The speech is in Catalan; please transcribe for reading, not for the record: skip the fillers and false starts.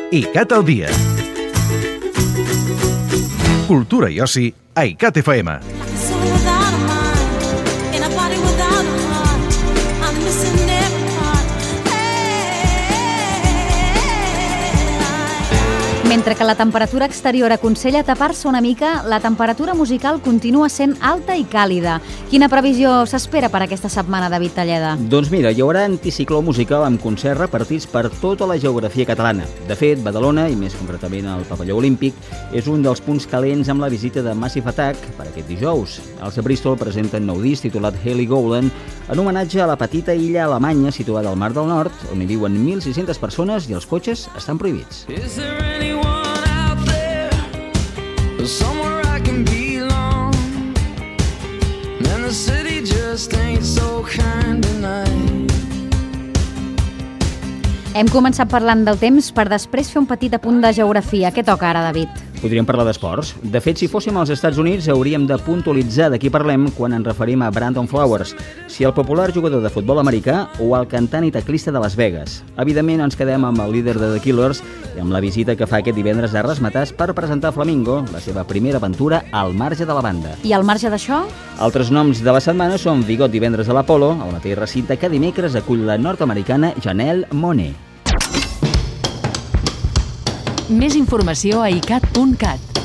ICAT al dia. Cultura i oci a ICAT FM. Mentre que la temperatura exterior aconsella tapar-se una mica, la temperatura musical continua sent alta i càlida. Quina previsió s'espera per aquesta setmana, David Talleda? Doncs mira, hi haurà anticicló musical amb concerts repartits per tota la geografia catalana. De fet, Badalona, i més concretament el pavelló olímpic, és un dels punts calents amb la visita de Massive Attack per aquest dijous. Els de Bristol presenten nou disc titulat Heligoland, en homenatge a la petita illa alemanya situada al Mar del Nord, on hi viuen 1.600 persones i els cotxes estan prohibits. Somewhere I can belong, and the city just ain't so kind tonight. Hem començat parlant del temps per després fer un petit apunt de geografia. Què toca ara, David? Podríem parlar d'esports. De fet, si fóssim als Estats Units, hauríem de puntualitzar de qui parlem quan ens referim a Brandon Flowers, si el popular jugador de futbol americà o el cantant i teclista de Las Vegas. Evidentment, ens quedem amb el líder de The Killers i amb la visita que fa aquest divendres a Razzmatazz per presentar Flamingo, la seva primera aventura al marge de la banda. I al marge d'això? Altres noms de la setmana són Bigot divendres a l'Apolo, el mateix recinte que dimecres acull la nord-americana Janelle Monáe. Més informació a icat.cat.